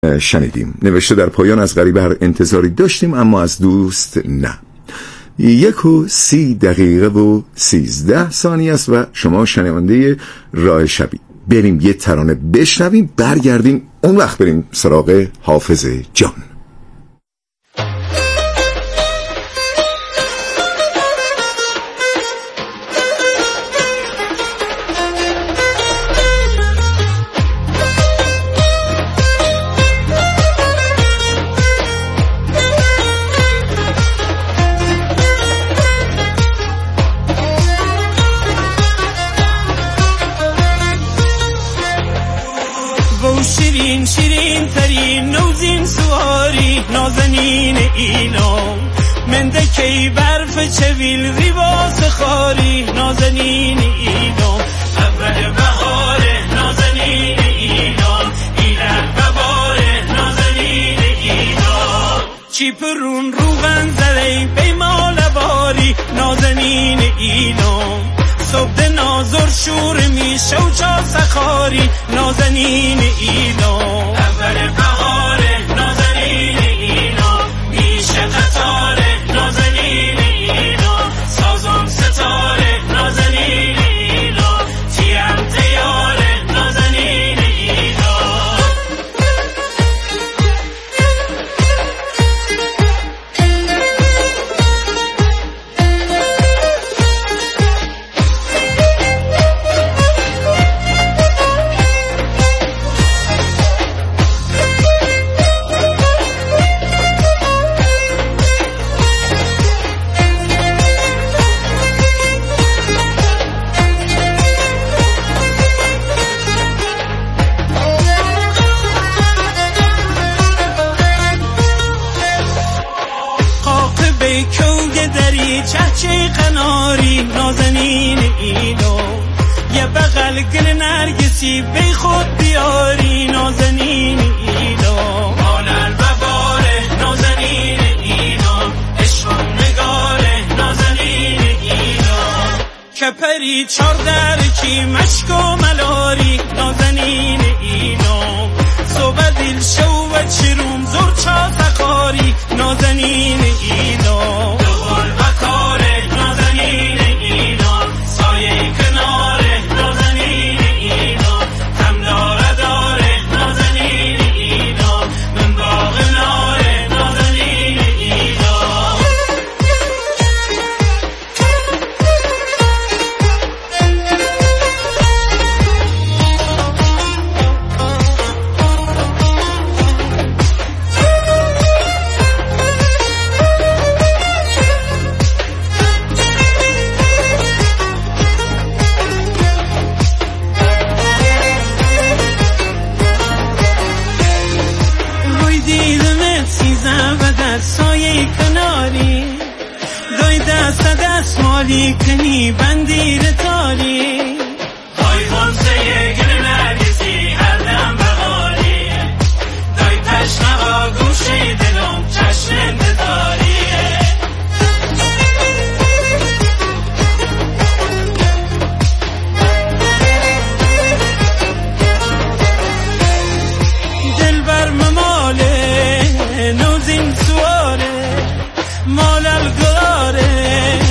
شنیدیم. نوشته در پایان: از غریبه هر انتظاری داشتیم اما از دوست نه. 1:30 است و شما شنونده راه شبی. بریم یه ترانه بشنویم، برگردیم اون وقت بریم سراغ حافظ جان. شیرین شیرین ترین نوزین سواری نازنین ایلام منده کی برف چویل ریواز خاری نازنین ایلام اول بهاره نازنین ایلام ایلم بباره نازنین ایلام چیپرون روغن زره بیمال باری نازنین ایلام صبح نازر شور میشه و چا سخاری نازنین ایلام اول بهاره نازنین ایلام میشه قطاره نازنین ایلام سازم ستاره نازنین ایلام تیم تیاره نازنین ایلام چهچه قناری نازنین ایلام یه بغل گل نرگسی بی خود بیاری نازنین ایلام مالن بباره نازنین ایلام عشقم نگاره نازنین ایلام کپری چار درکی مشک و ملاری نازنین ایلام صبح دل شو و چروم زور چا تقاری نازنین ایلام مالی کنی بندیر تالی های خمسه گل نرگسی هر دم بغالی دای تشنقا گوشی دلم چشم داری دل بر مماله نوزین سواره مال الگاره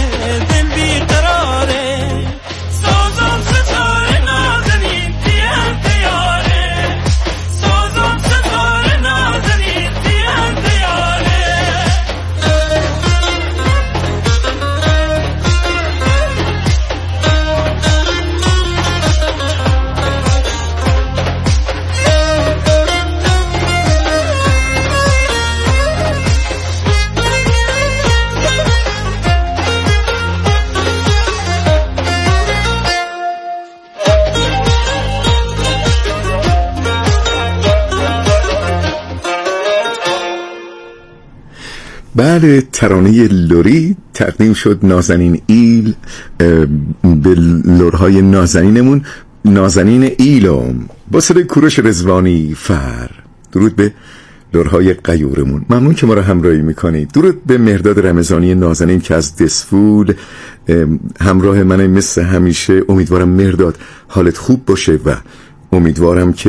بله، ترانه لری تقدیم شد. نازنین ایل به لرهای نازنینمون، نازنین ایلم با صدای کوروش رضوانی فر. درود به لرهای غیورمون، ممنون که ما رو همراهی میکنید. درود به مهرداد رمضانی نازنین که از دسفول همراه من مثل همیشه. امیدوارم مهرداد حالت خوب باشه و امیدوارم که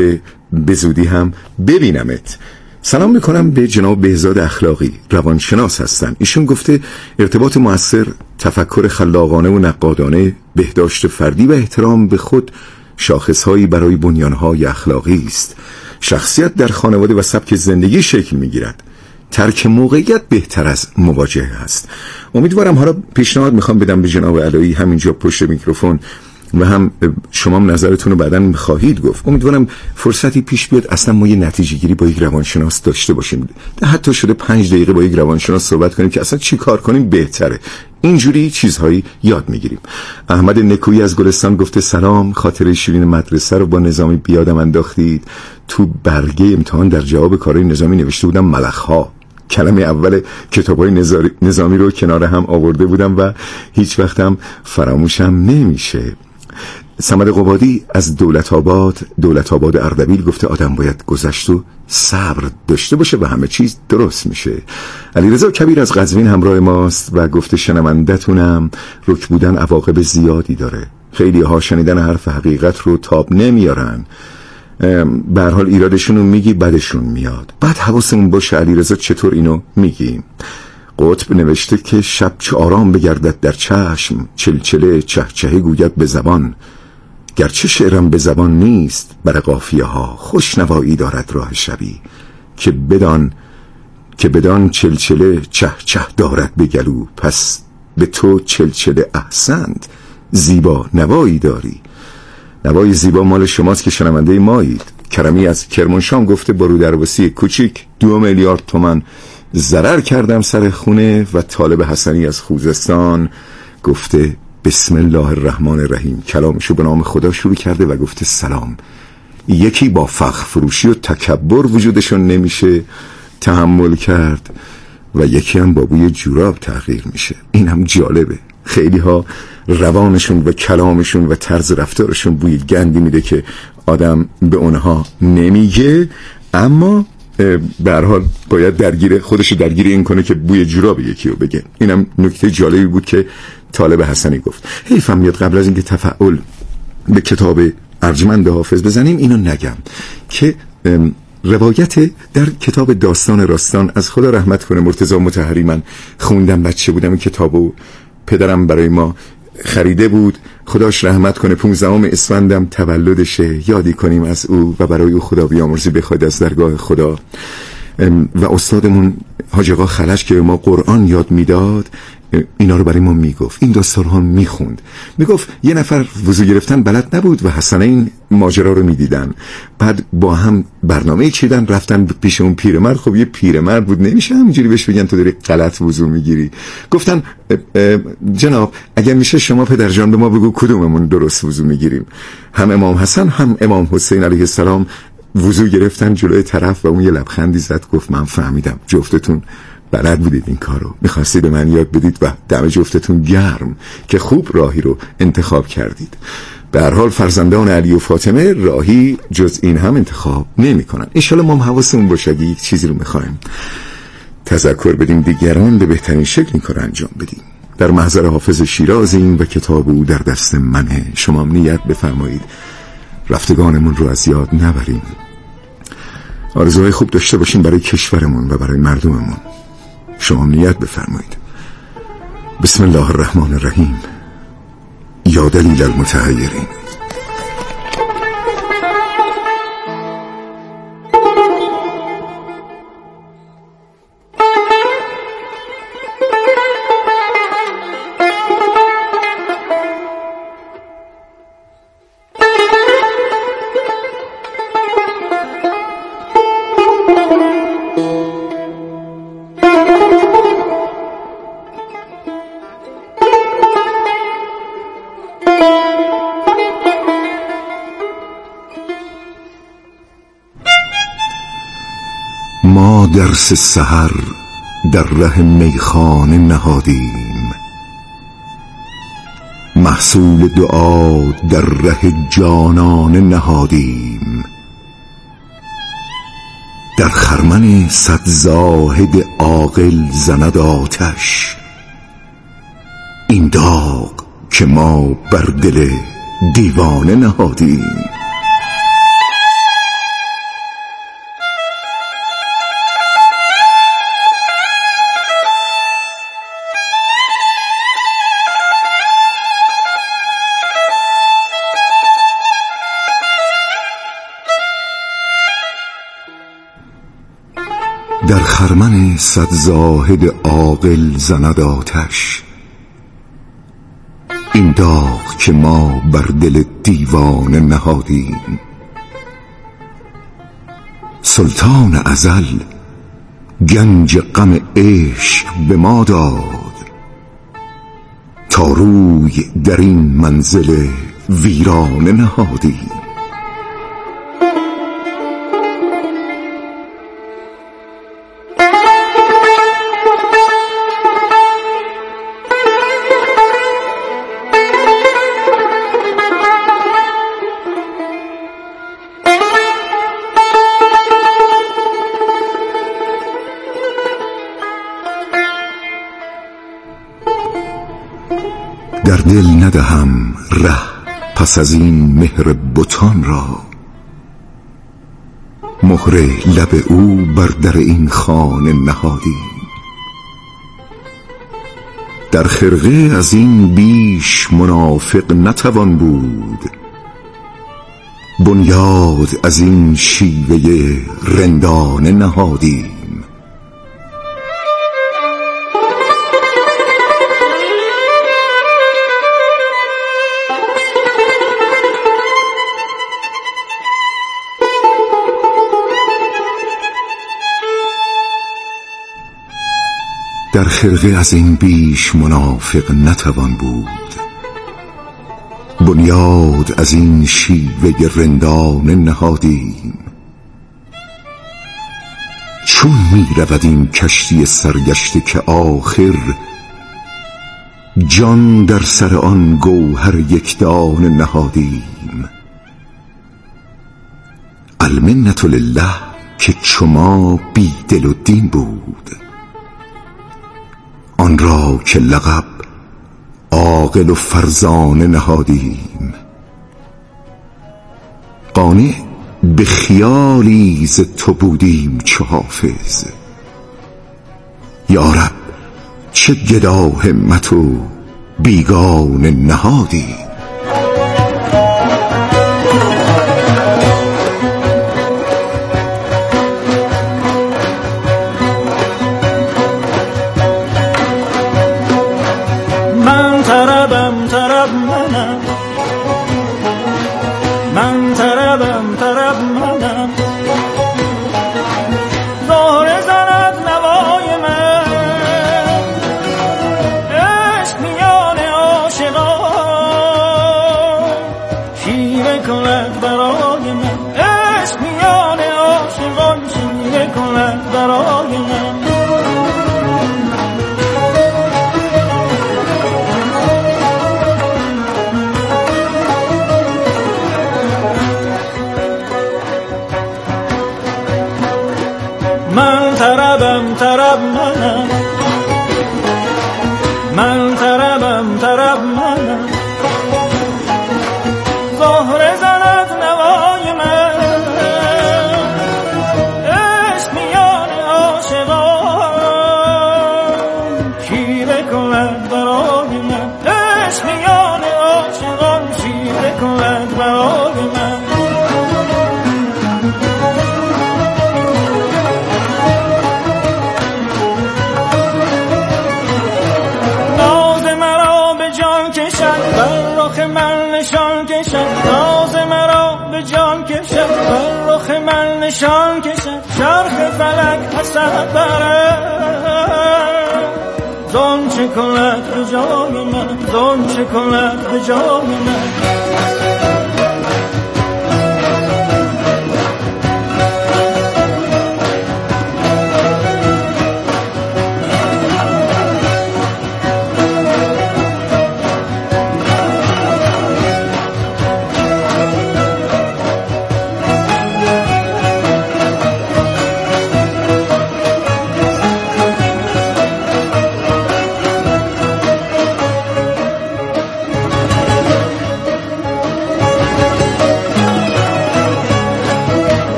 به زودی هم ببینمت. سلام میکنم به جناب بهزاد اخلاقی، روانشناس هستن. ایشون گفته ارتباط مؤثر، تفکر خلاقانه و نقادانه، بهداشت فردی و احترام به خود شاخصهایی برای بنیانهای اخلاقی است. شخصیت در خانواده و سبک زندگی شکل میگیرد. ترک موقعیت بهتر از مواجهه است. امیدوارم، حالا پیشنهاد میخوام بدم به جناب علایی همینجا پشت میکروفون و هم شما نظرتون رو بعداً خواهید گفت. امیدوارم فرصتی پیش بیاد اصلا ما یه نتیجه گیری با یک روانشناس داشته باشیم، حتی شده 5 دقیقه با یک روانشناس صحبت کنیم که اصلا چی کار کنیم بهتره. اینجوری چیزهایی یاد میگیریم. احمد نکویی از گلستان گفته سلام، خاطره شیرین مدرسه رو با نظامی بیادم انداختید. تو برگه امتحان در جواب کارهای نظامی نوشته بودم ملخ‌ها. کلمه اول کتابای نظامی رو کنار هم آورده بودم و هیچ وقتم فراموشم نمیشه. صمد قبادی از دولت آباد اردبیل گفته آدم باید گذشت و صبر داشته باشه و همه چیز درست میشه. علیرضا کبیر از قزوین همراه ماست و گفته شنوندتونم رک بودن عواقب زیادی داره. خیلی ها شنیدن حرف حقیقت رو تاب نمیارن، به هر حال ایرادشون رو میگی بدشون میاد. بعد حواسمون باشه علیرضا چطور اینو میگیم. قطب نوشته که شب چه آرام بگردد در چشم، چلچله چهچهه گوید به زبان. گرچه شعرم به زبان نیست، بر قافیه ها خوشنوایی دارد راه شبی. که بدان چلچله چهچه دارد به گلو. پس به تو چلچله احسنت، زیبا نوایی داری. نوای زیبا مال شماست که شنونده مایید. کرمی از کرمانشاه گفته با رودرواسی کوچیک 2 میلیارد تومان ضرر کردم سر خونه. و طالب حسنی از خوزستان گفته بسم الله الرحمن الرحیم، کلامشو به نام خدا شروع کرده و گفته سلام. یکی با فخر فروشی و تکبر وجودشون نمیشه تحمل کرد و یکی هم با بوی جوراب تغییر میشه. این هم جالبه. خیلی ها روانشون و کلامشون و طرز رفتارشون بوی گندی میده که آدم به اونها نمیگه، اما به هر حال باید خودش درگیر این کنه که بوی جوراب یکی رو بگه. اینم نکته جالبی بود که طالب حسنی گفت. حیفم میاد قبل از اینکه تفعول به کتاب ارجمند حافظ بزنیم اینو نگم که روایت در کتاب داستان راستان، از خدا رحمت کنه مرتضی مطهری، من خوندم بچه بودم، این کتابو پدرم برای ما خریده بود، خداش رحمت کنه. 15 اسفندم تولدشه، یادی کنیم از او و برای او خدا بیامرزی بخواد از درگاه خدا. و استادمون حاج آقا خلج که به ما قرآن یاد میداد اینا رو برای ما میگفت، این داستان ها میخوند، میگفت یه نفر وضو گرفتن بلد نبود و حسنین ماجرا رو میدیدن، بعد با هم برنامه چیدن، رفتن پیش اون پیرمرد. خب یه پیرمرد بود، نمیشه همینجوری بهش بگن تو داری غلط وضو میگیری. گفتن جناب اگر میشه شما پدرجان به ما بگو کدوممون درست وضو میگیریم. هم امام حسن هم امام حسین علیه السلام وضو گرفتن جلوی طرف و اون یه لبخندی زد گفت من فهمیدم جفتتون بلد بودید این کارو، میخواستید به من یاد بدید و دم جفتتون گرم که خوب راهی رو انتخاب کردید. به هر حال فرزندان علی و فاطمه راهی جز این هم انتخاب نمی کنن. انشالله ما هم حواسمون باشه اگه یک چیزی رو میخوایم تذکر بدیم دیگران به بهترین شکل این کار انجام بدیم. در محضر حافظ شیرازیم و کتاب او در دست منه. شما هم نیت بفرمایید رفتگانمون رو از یاد نبریم، آرزوهای خوب داشته باشیم برای کشورمون و برای مردممون. شما نیت بفرمایید. بسم الله الرحمن الرحیم. یا دلیل المتحیرین. ما درس سحر در ره میخانه نهادیم، محصول دعا در ره جانانه نهادیم. در خرمن صد زاهد عاقل زند آتش، این داغ که ما بر دل دیوانه نهادیم. در خرمن صد زاهد عاقل زند آتش، این داغ که ما بر دل دیوانه نهادیم. سلطان ازل گنج غم عشق به ما داد، تا روی در این منزل ویرانه نهادیم. در دل ندهم ره پس از این مهر بتان را، مهر لب او بر در این خانه نهادیم. در خرقه از این بیش منافق نتوان بود، بنیاد از این شیوه رندانه نهادیم. در خرقه از این بیش منافق نتوان بود، بنیاد از این شیوه رندانه نهادیم. چون می رود این کشتی سرگشته که آخر، جان در سر آن گوهر یکدانه نهادیم. المنة لله که چو ما بی دل و دین بود، آن را که لقب عاقل و فرزانه نهادیم. قانع به خیالی ز تو بودیم چو حافظ، یا رب چه گدا همت و بیگانه نهادیم. من طربم طرب منم، زهره زند نوای من، عشق میان عاشقان شیوه کند برای من، عشق میان عاشقان شیوه کند برای من. من طربم طرب منم، من طربم طرب منم، زهره زند نوای من، عشق میان عاشقان شیوه کند برای من، عشق میان عاشقان شیوه کند برای من. ناز مرا به جان کشد، بر رخ من نشان کشد، چرخ فلک حسد برد، زان چه کند به جای من، زان چه کند به جای من.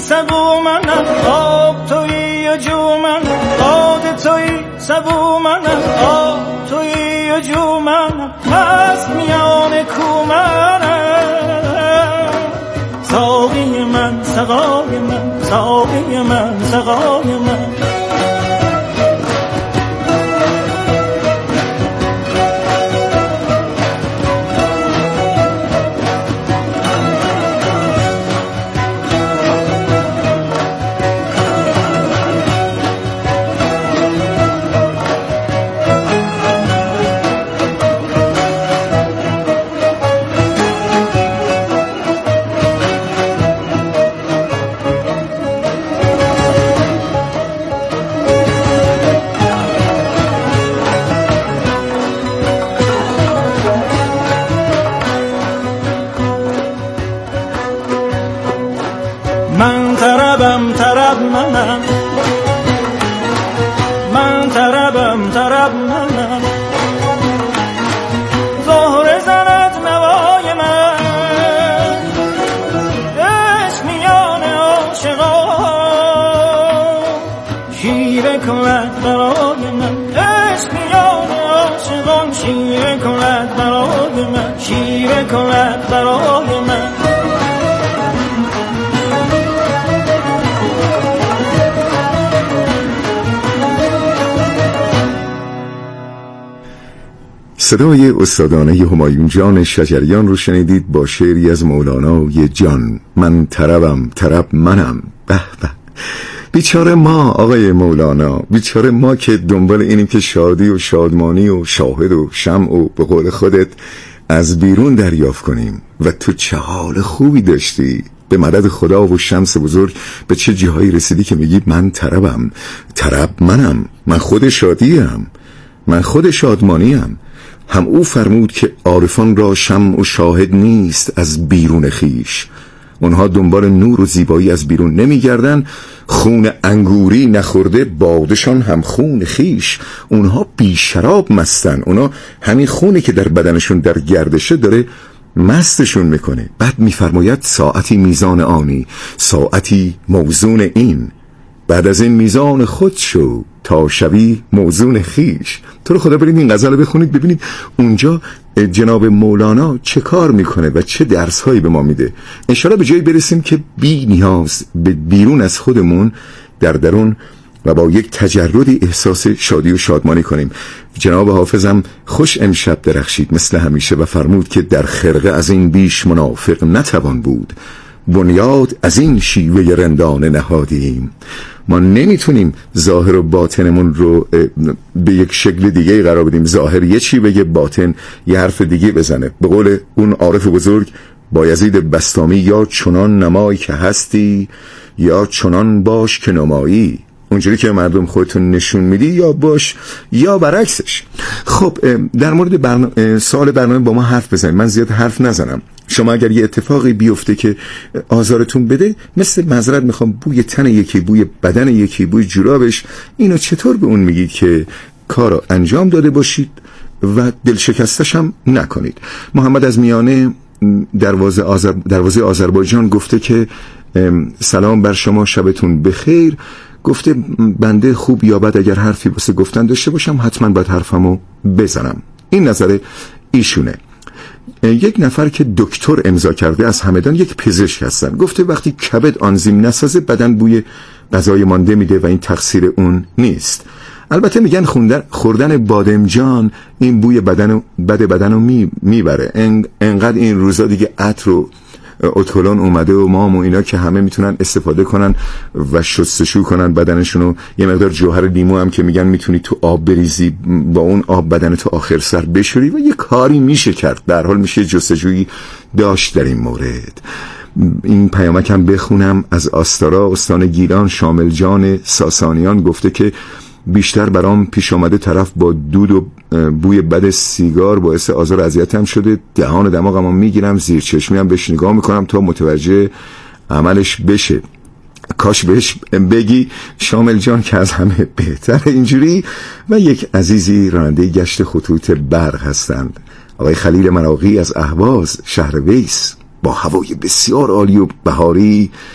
سبو منم، آب تویی و جو منم، باد تویی سبو منم، آب تویی و جو منم، از میان کو منم. ساقی من سقای من، ساقی من سقای من. من طربم طرب منم، من طربم طرب منم، زهره زند نوای من، عشق میان عاشقان شیره کند برای من، عشق میان عاشقان شیره کند برای من، شیره کند برای من. صدای استادانه همایون جان شجریان رو شنیدید با شعری از مولانای جان. من طربم طرب منم. به به، بیچاره ما آقای مولانا، بیچاره ما که دنبال اینیم که شادی و شادمانی و شاهد و شمع و به قول خودت از بیرون دریافت کنیم. و تو چه حال خوبی داشتی، به مدد خدا و شمس بزرگ به چه جاهایی رسیدی که میگی من طربم طرب منم، من خود شادیم، من خود شادمانیم. هم او فرمود که عارفان را شمع و شاهد نیست از بیرون خیش، اونها دنبال نور و زیبایی از بیرون نمیگردن. خون انگوری نخورده بادشان هم خون خیش، اونها بی شراب مستن، اونها همین خونی که در بدنشون در گردشه داره مستشون میکنه. بعد میفرماید ساعتی میزان آنی، ساعتی موزون این، بعد از این میزان خود شو تا شوی موزون خیش. تو رو خدا برید این غزل رو بخونید ببینید اونجا جناب مولانا چه کار میکنه و چه درس هایی به ما میده. انشاءالله به جایی برسیم که بی نیاز به بیرون از خودمون در درون و با یک تجردی احساس شادی و شادمانی کنیم. جناب حافظم خوش امشب درخشید مثل همیشه و فرمود که در خرقه از این بیش منافق نتوان بود، بنیاد از این شیوه رندانه نهادیم. ما نمیتونیم ظاهر و باطنمون رو به یک شکل دیگه قرار بدیم. ظاهر یه چی بگه، باطن یه حرف دیگه بزنه. به قول اون عارف بزرگ بایزید بسطامی، یا چنان نمایی که هستی یا چنان باش که نمایی. اونجوری که مردم خودتون نشون میدی یا باش یا برعکسش. خب در مورد سوال برنامه با ما حرف بزنید، من زیاد حرف نزنم. شما اگر یه اتفاقی بیفته که آزارتون بده، مثل معذرت میخوام بوی تن یکی، بوی بدن یکی، بوی جورابش، اینو چطور به اون میگید که کارو انجام داده باشید و دل شکستش هم نکنید؟ محمد از میانه دروازه آذربایجان گفته که سلام بر شما، شبتون بخیر. گفته بنده خوب یا بد اگر حرفی واسه گفتن داشته باشم حتما باید حرفمو بزنم. این نظر ایشونه. یک نفر که دکتر امضا کرده از همدان، یک پزشک هستن، گفته وقتی کبد آنزیم نسازه بدن بوی غذای مانده میده و این تقصیر اون نیست. البته میگن خوردن بادمجان این بوی بدن رو میبره. انقدر این روزا دیگه عطر و اتولون اومده و مام و اینا که همه میتونن استفاده کنن و شستشو کنن بدنشونو. یه مقدار جوهر لیمو هم که میگن میتونی تو آب بریزی، با اون آب بدنتو آخر سر بشوری و یه کاری میشه کرد. در حال میشه جستجویی داشت در این مورد. این پیامک هم بخونم از آستارا استان گیلان. شامل جان ساسانیان گفته که بیشتر برام پیش آمده طرف با دود و بوی بد سیگار باعث آزار و اذیتم شده. دهان دماغمو میگیرم، زیر چشمی هم بهش نگاه میکنم تا متوجه عملش بشه. کاش بهش بگی شامل جان که از همه بهتر اینجوری. و یک عزیزی راننده گشت خطوط برق هستند، آقای خلیل مراغی از اهواز شهر ویس. با هوای بسیار عالی و بهاری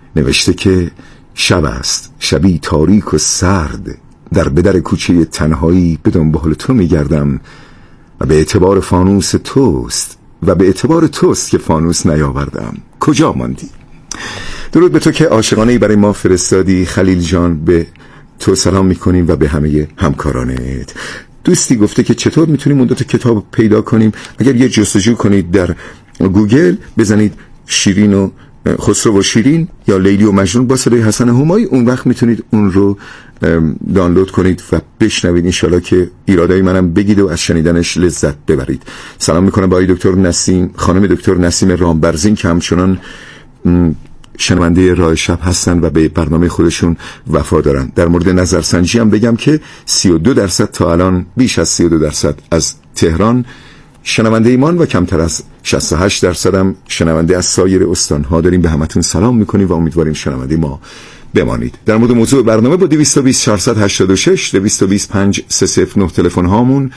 نوشته که شب است، شبی تاریک و سرد، در بدر کوچه تنهایی به دنبال تو میگردم و به اعتبار فانوس توست و به اعتبار توست که فانوس نیاوردم. کجا ماندی؟ درود به تو که عاشقانه‌ای برای ما فرستادی خلیل جان. به تو سلام میکنیم و به همه همکارانت. دوستی گفته که چطور میتونیم اون 2 تا کتاب پیدا کنیم. اگر یه جستجو کنید در گوگل، بزنید شیرین و خسرو و شیرین یا لیلی و مجنون با صدای حسن همایی، اون وقت میتونید اون رو دانلود کنید و بشنوید. انشالله که ایرادای منم بگید و از شنیدنش لذت ببرید. سلام میکنم به آقای دکتر نسیم، خانم دکتر نسیم رامبرزین که همچنان شنونده راه شب هستن و به برنامه خودشون وفا دارن. در مورد نظرسنجی هم بگم که 32% تا الان، بیش از 32% از تهران شنونده ایمان و کمتر از 68% هم شنونده از سایر استانها داریم. به همتون سلام میکنیم و امیدواریم شنونده ما بمانید. در مورد موضوع برنامه با 220 486 220 5309 تلفن هامون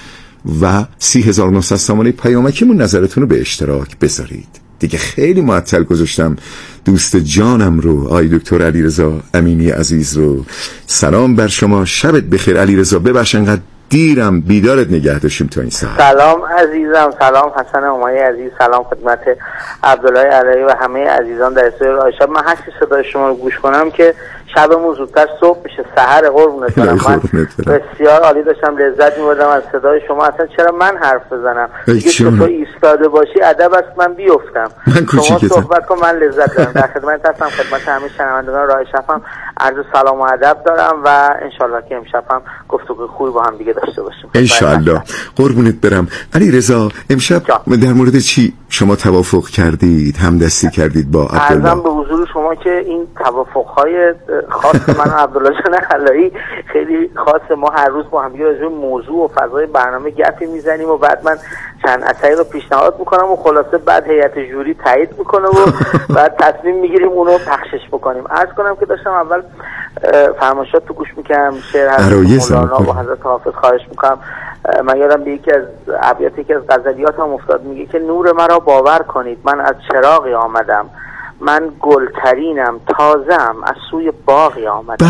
و 30900 سامانه پیامکیمون نظرتون رو به اشتراک بذارید. دیگه خیلی معطل گذاشتم دوست جانم رو، آقای دکتر علیرضا امینی عزیز رو. سلام بر شما، شبت بخیر علیرضا. ببخش انقدر دیرم بیدارت نگه داشتیم تا این ساعت. سلام عزیزم، سلام حسن همایی عزیز، سلام خدمت عبدالله علایی و همه عزیزان در استودیو راه شب. من هرچی صدای شما رو گوش کنم که شبمون زودتر صبح بشه، سحر قربونت برم. من بسیار عالی داشتم لذت می‌بردم از صدای شما. اصلا چرا من حرف بزنم؟ دیگه تو ایستاده باشی ادب است من بیفتم. شما صحبت کن، من لذت دارم. در خدمت هستم، خدمت همه شنوندگان راه شب هم عرض سلام و ادب دارم و انشالله که امشب هم گفتگوی خوبی با هم دیگه داشته باشیم انشالله. قربونت برم. علیرضا امشب در مورد چی شما توافق کردید، همدستی کردید با عبدالله؟ عرضم به حضور شما که این توافق‌های خاص من و عبدالله جان علایی خیلی خاص. ما هر روز با هم دیگه راجع به موضوع و فضای برنامه گپی میزنیم و بعد من چند اثری رو پیشنهاد میکنم و خلاصه بعد هیئت جوری تایید میکنه و بعد تصمیم میگیریم اونو پخشش بکنیم. عرض کنم که داشتم اول فرمایشات تو گوش میکنم، شعر حضرت مولانا و حضرت حافظ خواهش میکنم. من یادم به یکی از ابیات یکی از غزلیات هم افتاد، میگه که نور مرا باور کنید، من از چراغی آمدم، من گلترینم، تازم از سوی باغی آمدم.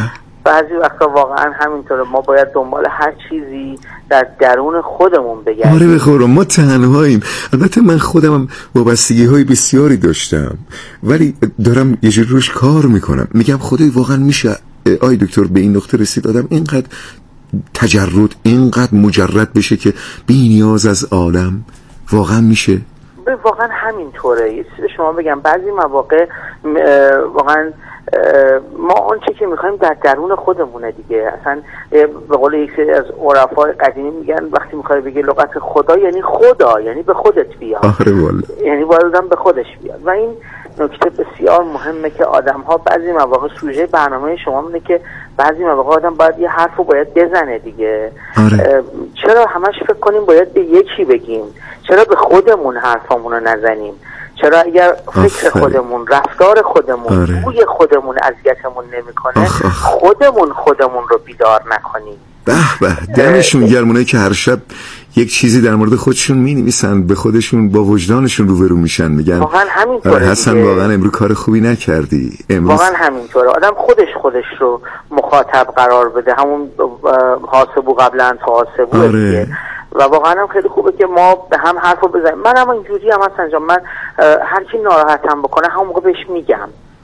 بعضی وقتا واقعا همینطوره، ما باید دنبال هر چیزی در درون خودمون بگردیم. آره بخورم، ما تنهاییم. البته من خودم وابستگی های بسیاری داشتم ولی دارم یه جور روش کار میکنم. میگم خدای واقعا میشه آی دکتر به این نقطه رسید آدم اینقدر تجرد، اینقدر مجرد بشه که بی نیاز از عالم؟ واقعا میشه؟ واقعا همینطوره. یه چیزی شما بگم، بعضی مواقع واقعا ما آنچه که میخوایم در درون خودمونه دیگه. اصلا به قول یک سری از عرفای قدیمی میگن وقتی میخوای بگی لغت خدا یعنی خدا، یعنی به خودت بیاد. آخره والا، یعنی باید آدم به خودش بیاد. و این نکته بسیار مهمه که آدم ها بعضی مواقع، سوژه برنامه شما اینه که بعضی مواقع آدم باید یه حرف رو باید بزنه دیگه. چرا همش فکر کنیم باید به یکی بگیم؟ چرا به خودمون حرفامون رو نزنیم؟ چرا اگر فکر خودمون، رفتار خودمون، بوی خودمون اذیتمون نمیکنه، خودمون رو بیدار نکنیم؟ به به، دمشون گرمونه که هر شب یک چیزی در مورد خودشون می‌نویسن، به خودشون با وجدانشون روبرو میشن، میگن واقعا همینطوره حسن واقعا امروز کار خوبی نکردی. واقعا همینطوره. آدم خودش رو مخاطب قرار بده، همون حاسبو قبل ان تحاسبو دیگه. و واقعا هم خیلی خوبه که ما به هم حرفو بزنیم. من هم اینجوری هم حسن جان، من هر کی ناراحتم بکنه همون موقع بهش میگم.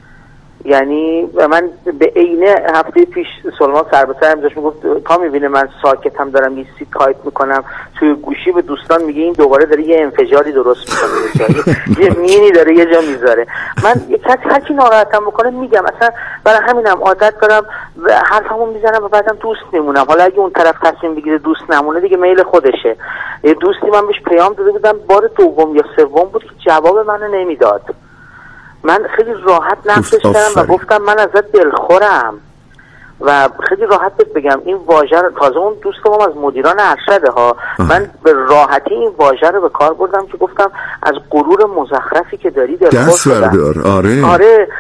یعنی من به عینه هفته پیش سلمان سر به سرم داشت میگفت تا میبینه من ساکتم دارم یه سی تایپ میکنم توی گوشی، به دوستان میگه این دوباره داره یه انفجاری درست میکنه، یه مینی داره یه جا میذاره. من یه کسی هر کی ناراحتم بکنه میگم. اصلا برای همینم عادت دارم حرفمو میزنم و بعدم دوست میمونم. حالا اگه اون طرف تصمیم بگیره دوست نمونه دیگه میل خودشه. یه دوستی من بهش پیام داده بودم، بار دوم یا سوم بود که جواب منو نمیداد. من خیلی راحت نقدش کردم و گفتم من ازت دلخورم و خیلی راحت بهت بگم این واژه رو، تازه اون دوستم از مدیران ارشده ها، من به راحتی این واژه رو به کار بردم که گفتم از غرور مزخرفی که داری دست بردار. آره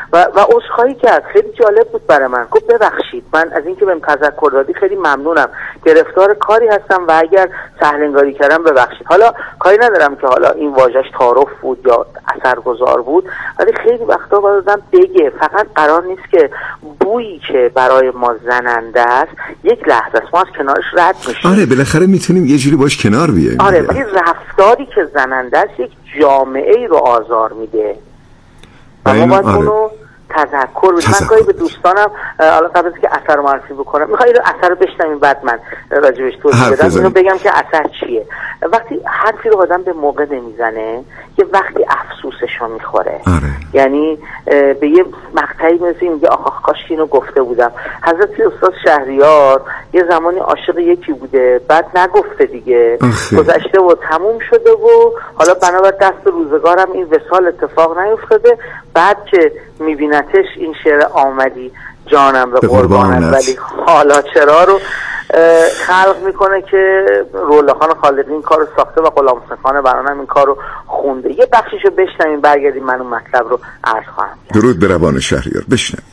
و عذرخواهی کرد. خیلی جالب بود برای من. گفت ببخشید، من از اینکه بهم تذکر دادی خیلی ممنونم، گرفتار کاری هستم و اگر سهلنگاری کردم ببخشید. حالا کاری ندارم که حالا این واژه‌اش تعارف بود یا اثرگذار بود، ولی خیلی وقتا باید آدم بگه. فقط قرار نیست که بویی که برای ما زننده است یک لحظه است، ما از کنارش رد میشیم. آره بالاخره میتونیم یه جوری باش کنار بیاییم. آره ولی رفتاری که زننده است یک جامعه ای رو آزار میده و ما باید اونو تذکر بدیم. من گاهی به دوستانم حالا قبل از که اثر رو معرفی بکنم میخوام این اثر رو بشنویم بعد من راجبش توضیح بدم، اینو بگم که اثر چیه. وقتی حرفی رو آدم به موقع نمیزنه که وقتی افسوسشو میخوره. یعنی به یه مقطعی مثل این میگه آخ کاش اینو گفته بودم. حضرت استاد شهریار یه زمانی عاشق یکی بوده، بعد نگفته دیگه، گذشته و تموم شده و حالا بنابر دست روزگارم این وصال اتفاق نیفتاده. بعد که میبینتش این شعر آمدی جانم به قربانت ولی حالا چرا رو خلق میکنه که رولخان خالقی این کار رو ساخته و غلام حسین خان برانم این کار رو خونده. یه بخشیشو بشنویم برگردیم من اون مطلب رو عرض خواهم کرد. درود به روان شهریار. بشنویم.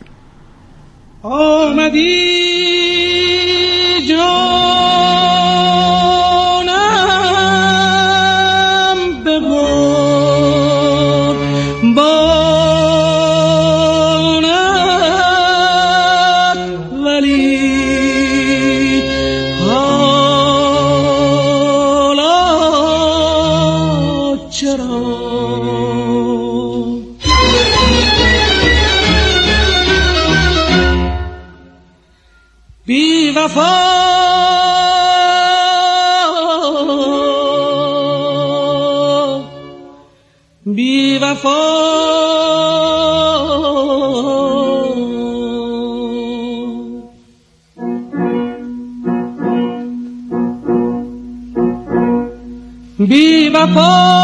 آمدی جانم به بی وفا بی وفا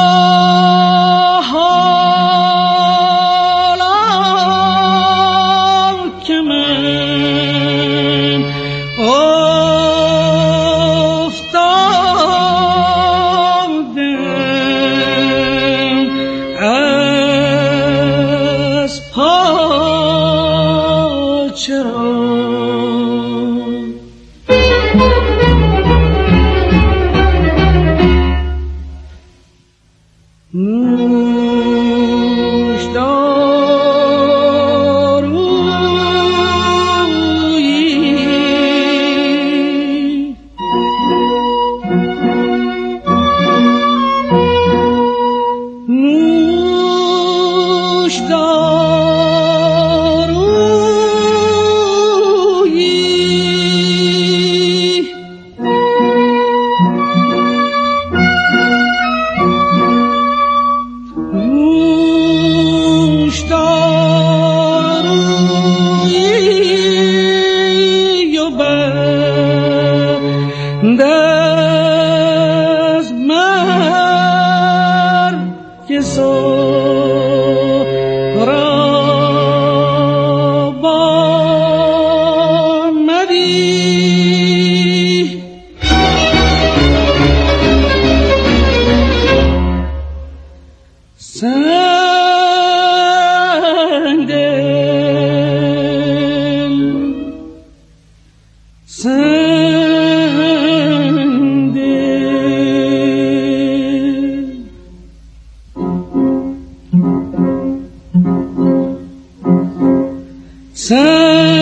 سنگ